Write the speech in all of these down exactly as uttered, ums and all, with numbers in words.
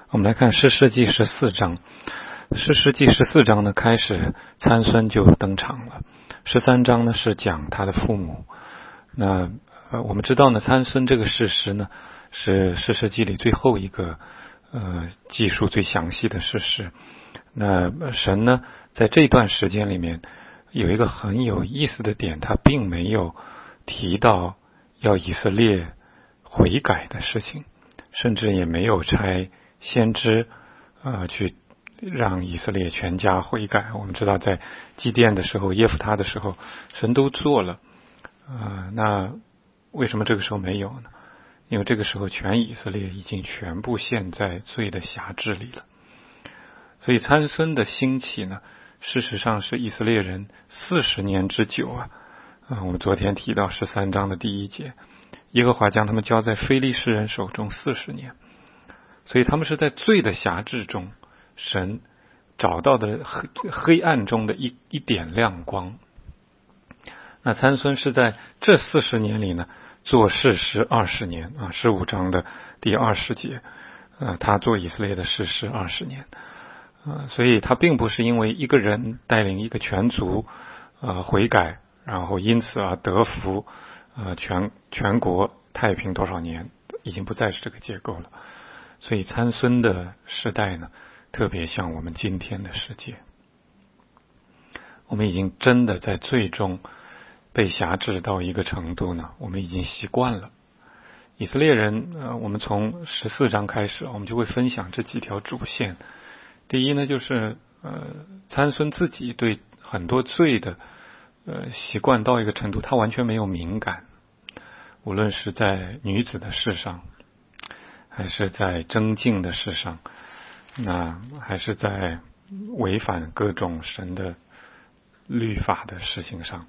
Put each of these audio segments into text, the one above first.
我们来看士师记十四章。士师记十四章呢，开始参孙就登场了。十三章呢是讲他的父母。那呃，我们知道呢，参孙这个士师呢，是士师记里最后一个呃记述最详细的士师。那神呢，在这段时间里面有一个很有意思的点，他并没有提到要以色列悔改的事情，甚至也没有差先知呃去让以色列全家悔改。我们知道在祭奠的时候，耶夫他的时候，神都做了。呃，那为什么这个时候没有呢？因为这个时候全以色列已经全部陷在罪的辖制里了。所以参孙的兴起呢，事实上是以色列人四十年之久啊。啊，我们昨天提到十三章的第一节，耶和华将他们交在非利士人手中四十年。所以他们是在罪的辖制中，神找到的黑黑暗中的一一点亮光。那参孙是在这四十年里呢，做士师二十年啊，十五章的第二十节，呃，他做以色列的士师二十年，呃，所以他并不是因为一个人带领一个全族呃悔改，然后因此而得福，呃，全全国太平多少年，已经不再是这个结构了。所以参孙的时代呢，特别像我们今天的世界，我们已经真的在最终被辖制到一个程度呢，我们已经习惯了。以色列人，呃，我们从十四章开始，我们就会分享这几条主线。第一呢，就是呃，参孙自己对很多罪的呃习惯到一个程度，他完全没有敏感，无论是在女子的事上，还是在争竞的事上，那还是在违反各种神的律法的事情上。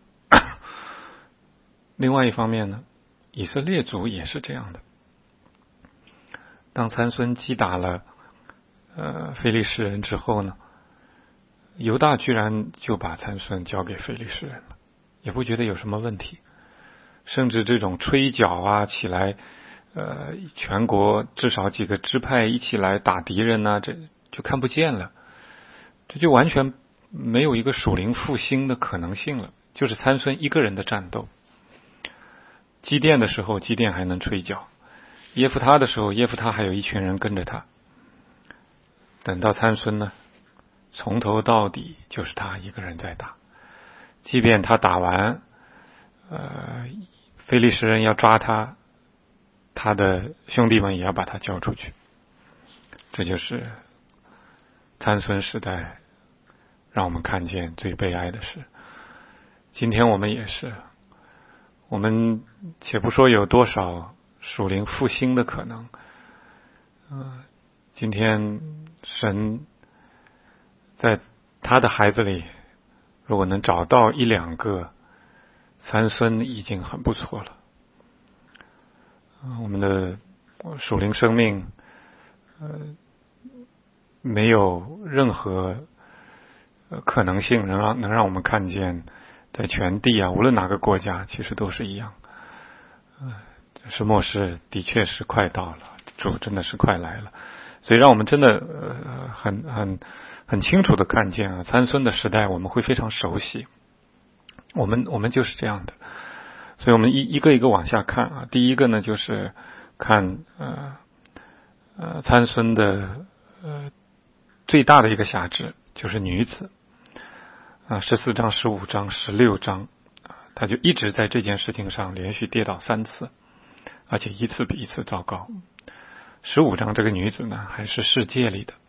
另外一方面呢，以色列族也是这样的。当参孙击打了呃非利士人之后呢，犹大居然就把参孙交给非利士人了，也不觉得有什么问题，甚至这种吹角啊起来，呃，全国至少几个支派一起来打敌人啊，这就看不见了，这就完全没有一个属灵复兴的可能性了，就是参孙一个人的战斗。基甸的时候，基甸还能吹角；耶夫他的时候，耶夫他还有一群人跟着他。等到参孙呢，从头到底就是他一个人在打，即便他打完，呃，非利士人要抓他，他的兄弟们也要把他交出去。这就是参孙时代让我们看见最悲哀的事。今天我们也是，我们且不说有多少属灵复兴的可能，呃，今天神在他的孩子里，如果能找到一两个参孙，已经很不错了。我们的属灵生命，呃，没有任何可能性能让能让我们看见，在全地啊，无论哪个国家，其实都是一样。呃，是末世的确是快到了，主真的是快来了，所以让我们真的呃很很很清楚的看见啊，参孙的时代我们会非常熟悉。我们我们就是这样的。所以我们一一个一个往下看啊。第一个呢，就是看呃呃参孙的呃最大的一个辖制就是女子啊，十四章、十五章、十六章啊，他就一直在这件事情上连续跌倒三次，而且一次比一次糟糕。十五章这个女子呢，还是世界里的，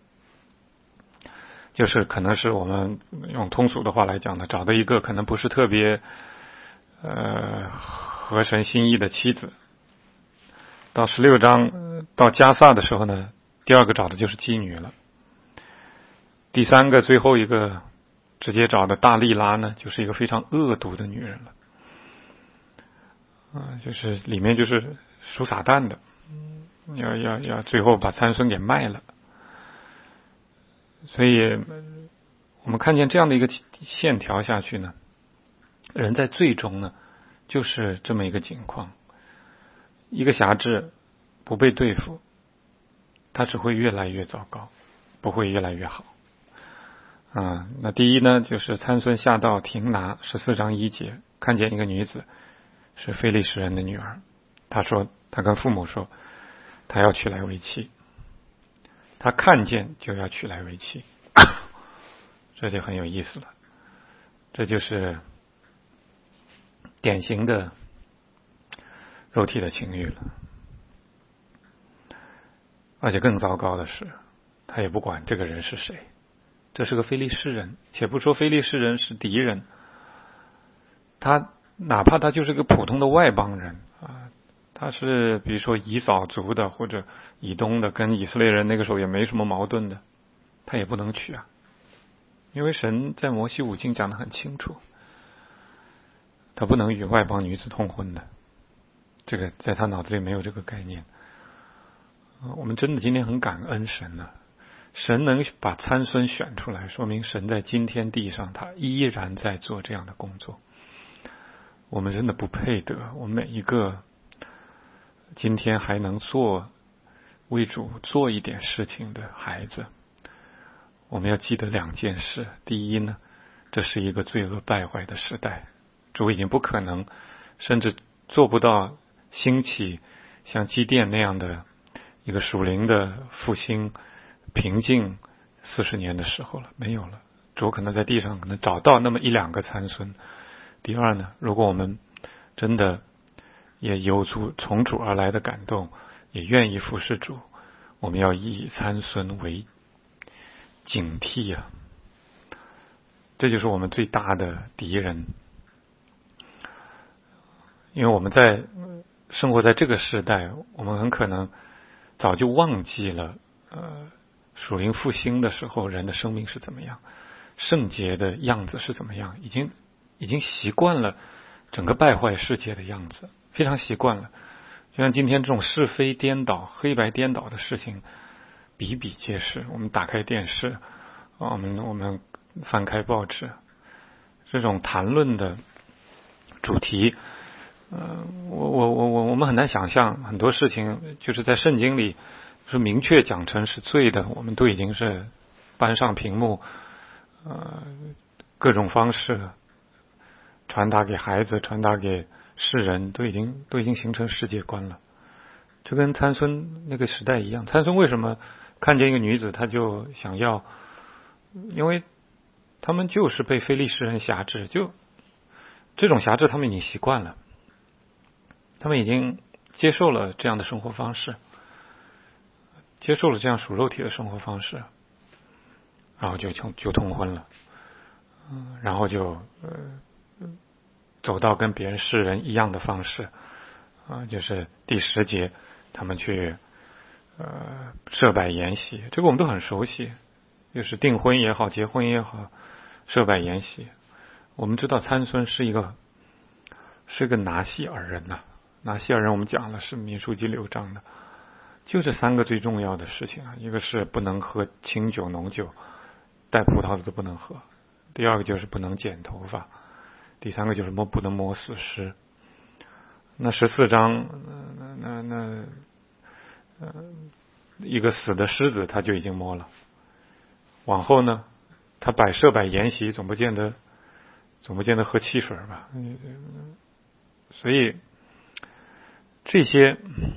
就是可能是我们用通俗的话来讲呢，找的一个可能不是特别呃，合神心意的妻子。到十六章到加萨的时候呢，第二个找的就是妓女了。第三个最后一个直接找的大利拉呢，就是一个非常恶毒的女人了。啊、呃，就是里面就是属撒旦的，要要要最后把参孙给卖了。所以我们看见这样的一个线条下去呢，人在最终呢，就是这么一个情况，一个辖制不被对付， 它只会越来越糟糕，不会越来越好。啊，那第一呢，就是参孙下到亭拿十四章一节，看见一个女子是非利士人的女儿，他说，他跟父母说，他要娶来为妻。他看见就要娶来为妻，这就很有意思了。这就是典型的肉体的情欲了。而且更糟糕的是，他也不管这个人是谁，这是个非利士人，且不说非利士人是敌人，他哪怕他就是个普通的外邦人啊，他是比如说以扫族的或者以东的，跟以色列人那个时候也没什么矛盾的，他也不能娶啊，因为神在摩西五经讲得很清楚，他不能与外邦女子通婚的，这个在他脑子里没有这个概念。我们真的今天很感恩神呢、啊，神能把参孙选出来，说明神在今天地上他依然在做这样的工作。我们真的不配得，我们每一个今天还能做为主做一点事情的孩子，我们要记得两件事。第一呢，这是一个罪恶败坏的时代，主已经不可能，甚至做不到兴起像基甸那样的一个属灵的复兴平静四十年的时候了，没有了。主可能在地上可能找到那么一两个参孙。第二呢，如果我们真的也有主从主而来的感动，也愿意服侍主，我们要以参孙为警惕啊！这就是我们最大的敌人，因为我们在生活在这个时代，我们很可能早就忘记了，呃，属灵复兴的时候人的生命是怎么样，圣洁的样子是怎么样，已经已经习惯了整个败坏世界的样子，非常习惯了。就像今天这种是非颠倒、黑白颠倒的事情比比皆是。我们打开电视，我们我们翻开报纸，这种谈论的主题，呃，我我我我我们很难想象很多事情，就是在圣经里是明确讲成是罪的，我们都已经是搬上屏幕，呃，各种方式传达给孩子，传达给世人，都已经都已经形成世界观了。就跟参孙那个时代一样，参孙为什么看见一个女子他就想要？因为他们就是被非利士人辖制，就这种辖制他们已经习惯了，他们已经接受了这样的生活方式，接受了这样属肉体的生活方式，然后就就通婚了，嗯，然后就呃走到跟别人世人一样的方式啊，就是第十节他们去呃设摆筵席，这个我们都很熟悉，就是订婚也好，结婚也好，设摆筵席。我们知道参孙是一个是一个拿细尔人呐、啊，拿细尔人我们讲了是民数记六章的，就这三个最重要的事情啊，一个是不能喝清酒浓酒，带葡萄的都不能喝，第二个就是不能剪头发，第三个就是摸不能摸死尸。那十四章，那那那呃，一个死的狮子他就已经摸了。往后呢，他摆设摆筵席，总不见得总不见得喝汽水吧？所以这些，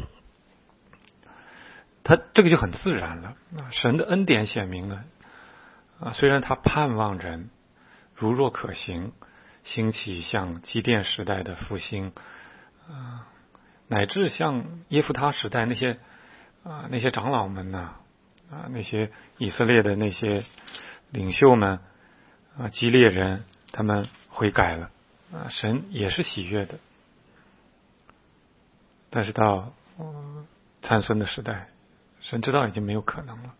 他这个就很自然了。神的恩典显明了啊，虽然他盼望人如若可行，兴起像基甸时代的复兴。啊，乃至像耶夫他时代那些啊那些长老们呐，啊那些以色列的那些领袖们啊基列人，他们悔改了啊，神也是喜悦的。但是到、呃、参孙的时代，神知道已经没有可能了，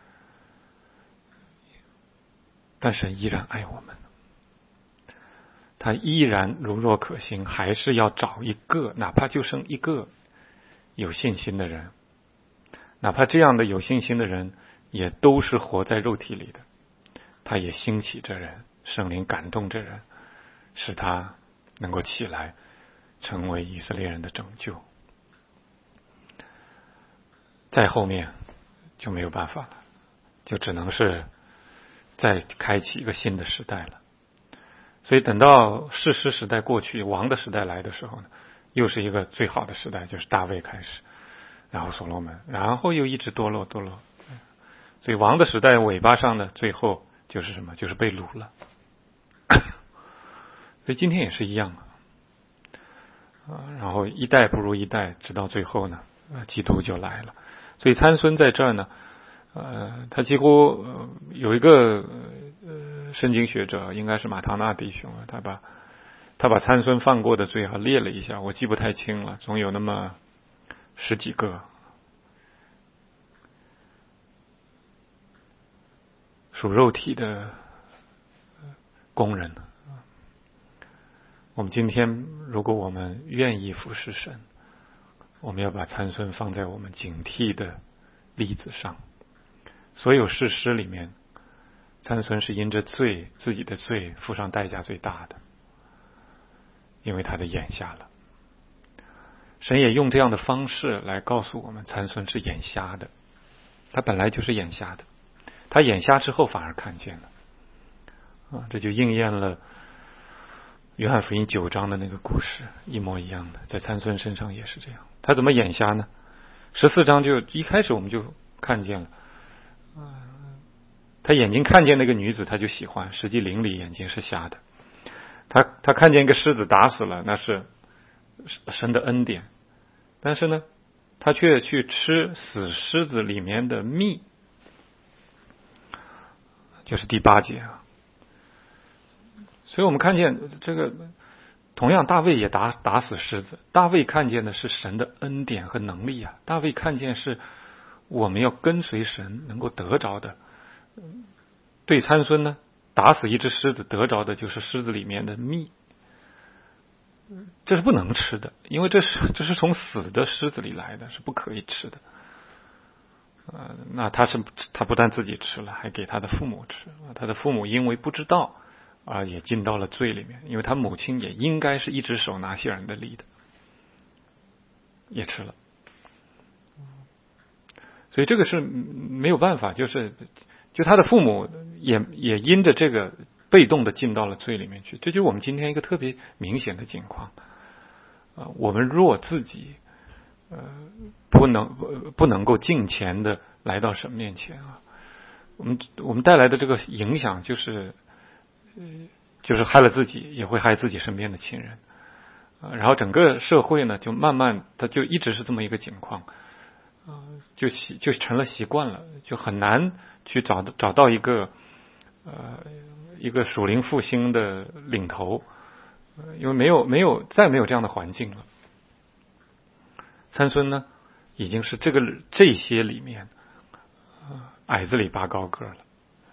但神依然爱我们。他依然如若可行，还是要找一个，哪怕就剩一个有信心的人，哪怕这样的有信心的人也都是活在肉体里的，他也兴起这人，圣灵感动这人，使他能够起来成为以色列人的拯救。在后面就没有办法了，就只能是再开启一个新的时代了。所以等到士师时代过去，王的时代来的时候呢，又是一个最好的时代，就是大卫开始，然后所罗门，然后又一直堕落堕落。所以王的时代尾巴上呢，最后就是什么？就是被掳了。所以今天也是一样啊，然后一代不如一代，直到最后呢，基督就来了。所以参孙在这儿呢，呃，他几乎、呃、有一个呃圣经学者，应该是马唐纳弟兄啊，他把他把参孙犯过的罪啊列了一下，我记不太清了，总有那么十几个。属肉体的工人，我们今天如果我们愿意服侍神，我们要把参孙放在我们警惕的例子上。所有士师里面，参孙是因着罪自己的罪付上代价最大的，因为他的眼瞎了。神也用这样的方式来告诉我们，参孙是眼瞎的，他本来就是眼瞎的，他眼瞎之后反而看见了啊，这就应验了约翰福音九章的那个故事，一模一样的，在参孙身上也是这样。他怎么眼瞎呢？十四章就一开始我们就看见了，他眼睛看见那个女子他就喜欢，实际灵里眼睛是瞎的。他他看见一个狮子打死了，那是神的恩典，但是呢他却去吃死狮子里面的蜜，就是第八节啊。所以我们看见这个，同样大卫也打打死狮子，大卫看见的是神的恩典和能力啊，大卫看见是我们要跟随神能够得着的。对参孙呢，打死一只狮子得着的就是狮子里面的蜜，这是不能吃的，因为这是这是从死的狮子里来的，是不可以吃的。呃，那他是他不但自己吃了，还给他的父母吃，他的父母因为不知道啊，也进到了罪里面，因为他母亲也应该是一只手拿谢尔的力的，也吃了。所以这个是没有办法，就是就他的父母也也因着这个被动的进到了罪里面去，这就是我们今天一个特别明显的情况啊。我们若自己呃不能不能够敬虔的来到神面前啊，我们我们带来的这个影响就是呃就是害了自己，也会害自己身边的亲人啊。然后整个社会呢，就慢慢它就一直是这么一个情况。就习就成了习惯了，就很难去找找到一个呃一个属灵复兴的领头，因为没有没有再没有这样的环境了。参孙呢，已经是这个这些里面、呃、矮子里拔高个了。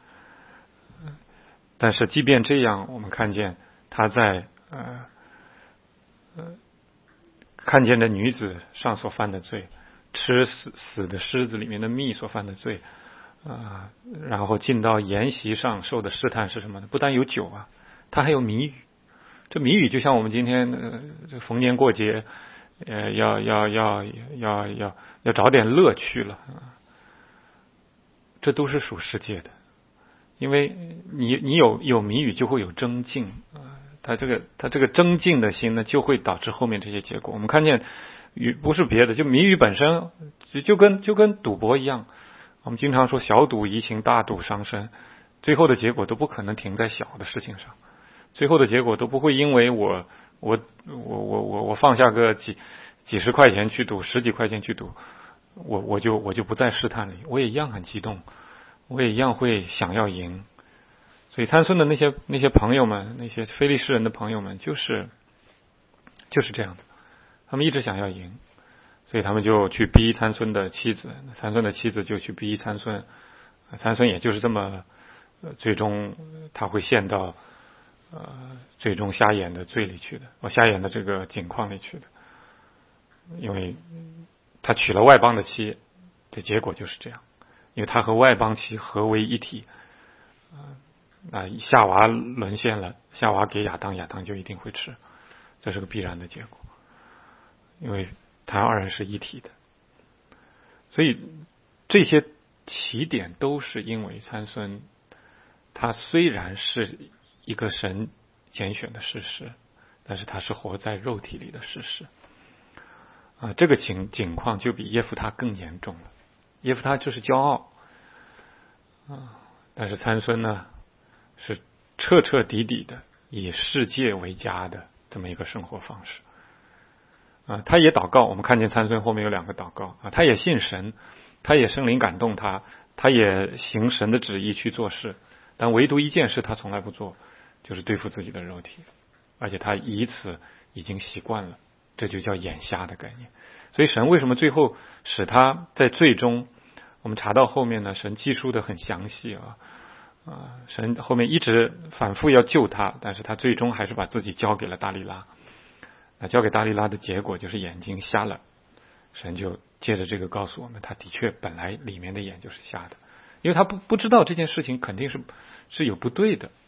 但是即便这样，我们看见他在呃呃看见的女子上所犯的罪。吃死死的狮子里面的蜜所犯的罪啊、呃，然后进到筵席上受的试探是什么呢？不但有酒啊，他还有谜语。这谜语就像我们今天呃，这逢年过节，呃，要要要要要要找点乐趣了啊。这都是属世界的，因为你你有有谜语就会有争竞啊，他这个他这个争竞的心呢，就会导致后面这些结果。我们看见。语不是别的，就谜语本身就就跟就跟赌博一样，我们经常说小赌怡情，大赌伤身，最后的结果都不可能停在小的事情上，最后的结果都不会因为我我我我我我放下个几几十块钱去赌，十几块钱去赌，我我就我就不在试探里，我也一样很激动，我也一样会想要赢。所以参孙的那些那些朋友们，那些非利士人的朋友们，就是就是这样的。他们一直想要赢，所以他们就去逼参孙的妻子，参孙的妻子就去逼参孙，参孙也就是这么，呃、最终他会陷到呃最终瞎眼的罪里去的，我瞎眼的这个境况里去的，因为他娶了外邦的妻，的结果就是这样，因为他和外邦妻合为一体，啊、呃，夏娃沦陷了，夏娃给亚当，亚当就一定会吃，这是个必然的结果。因为他二人是一体的，所以这些起点都是因为参孙，他虽然是一个神拣选的事实，但是他是活在肉体里的事实。啊，这个情情况就比耶弗他更严重了。耶弗他就是骄傲，啊，但是参孙呢，是彻彻底底的以世界为家的这么一个生活方式。啊，他也祷告，我们看见参孙后面有两个祷告啊，他也信神，他也圣灵感动他，他也行神的旨意去做事，但唯独一件事他从来不做，就是对付自己的肉体，而且他以此已经习惯了，这就叫眼瞎的概念。所以神为什么最后使他在最终，我们查到后面呢，神记述的很详细啊，啊，神后面一直反复要救他，但是他最终还是把自己交给了大利拉。那交给大利拉的结果就是眼睛瞎了，神就借着这个告诉我们，他的确本来里面的眼就是瞎的，因为他不不知道这件事情肯定是是有不对的，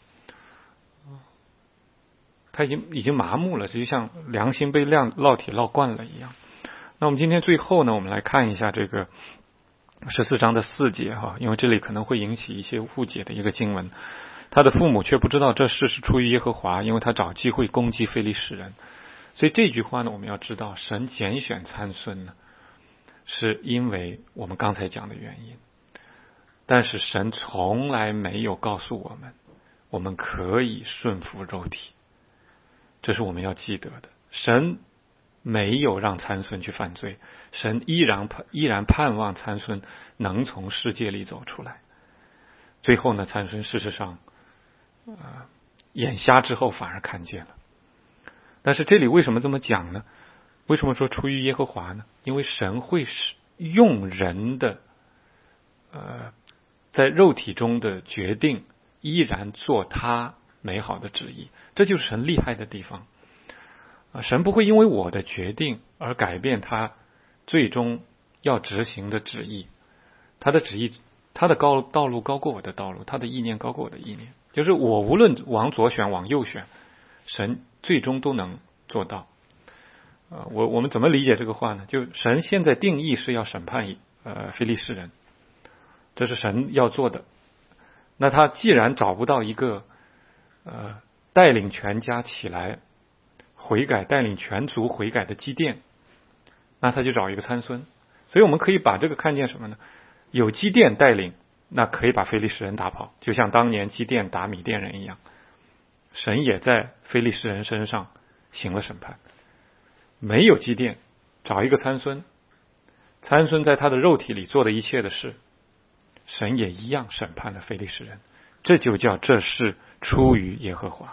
他已经已经麻木了，就像良心被烙烙铁烙惯了一样。那我们今天最后呢，我们来看一下这个十四章的四节哈，因为这里可能会引起一些误解的一个经文。他的父母却不知道这事是出于耶和华，因为他找机会攻击非利士人。所以这句话呢，我们要知道，神拣选参孙呢，是因为我们刚才讲的原因。但是神从来没有告诉我们，我们可以顺服肉体，这是我们要记得的。神没有让参孙去犯罪，神依然依然盼望参孙能从世界里走出来。最后呢，参孙事实上，呃，眼瞎之后反而看见了。但是这里为什么这么讲呢？为什么说出于耶和华呢？因为神会用人的呃在肉体中的决定，依然做他美好的旨意，这就是神厉害的地方啊！神不会因为我的决定而改变他最终要执行的旨意，他的旨意，他的高道路高过我的道路，他的意念高过我的意念，就是我无论往左选往右选，神最终都能做到。呃，我我们怎么理解这个话呢？就神现在定义是要审判呃非利士人，这是神要做的。那他既然找不到一个呃带领全家起来悔改、带领全族悔改的基甸，那他就找一个参孙。所以我们可以把这个看见什么呢？有基甸带领，那可以把非利士人打跑，就像当年基甸打米甸人一样。神也在非利士人身上行了审判。没有基甸，找一个参孙，参孙在他的肉体里做的一切的事，神也一样审判了非利士人。这就叫这是出于耶和华，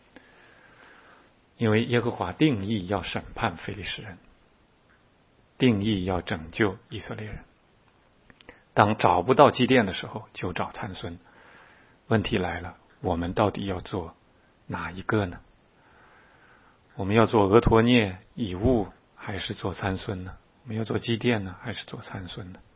因为耶和华定义要审判非利士人，定义要拯救以色列人。当找不到基甸的时候，就找参孙。问题来了，我们到底要做哪一个呢？我们要做俄陀涅、以物，还是做参孙呢？我们要做基甸呢，还是做参孙呢？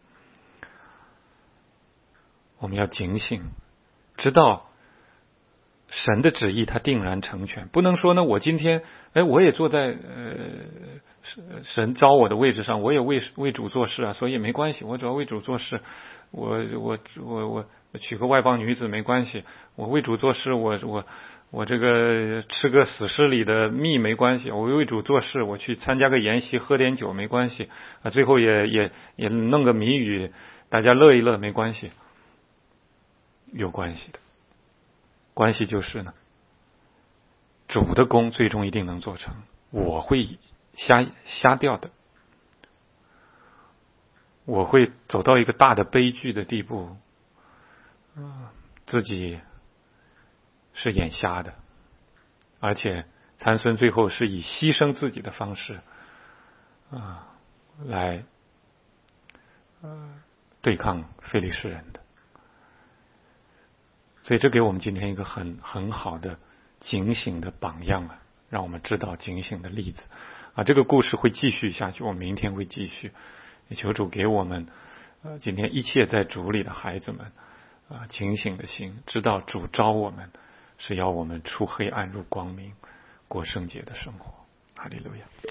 我们要警醒，知道神的旨意他定然成全，不能说呢，我今天哎，我也坐在呃神召我的位置上，我也为为主做事啊，所以没关系，我只要为主做事，我我我我娶个外邦女子没关系，我为主做事，我我我这个吃个死尸里的蜜没关系，我为主做事，我去参加个筵席喝点酒没关系啊，最后也也也弄个谜语，大家乐一乐没关系。有关系的，关系就是呢，主的功最终一定能做成，我会瞎瞎掉的，我会走到一个大的悲剧的地步，嗯，自己是眼瞎的，而且参孙最后是以牺牲自己的方式啊来呃对抗非利士人的。所以这给我们今天一个很很好的警醒的榜样啊，让我们知道警醒的例子啊。这个故事会继续下去，我们明天会继续。也求主给我们呃今天一切在主里的孩子们啊警醒的心，知道主召我们是要我们出黑暗入光明，过圣洁的生活。哈利路亚。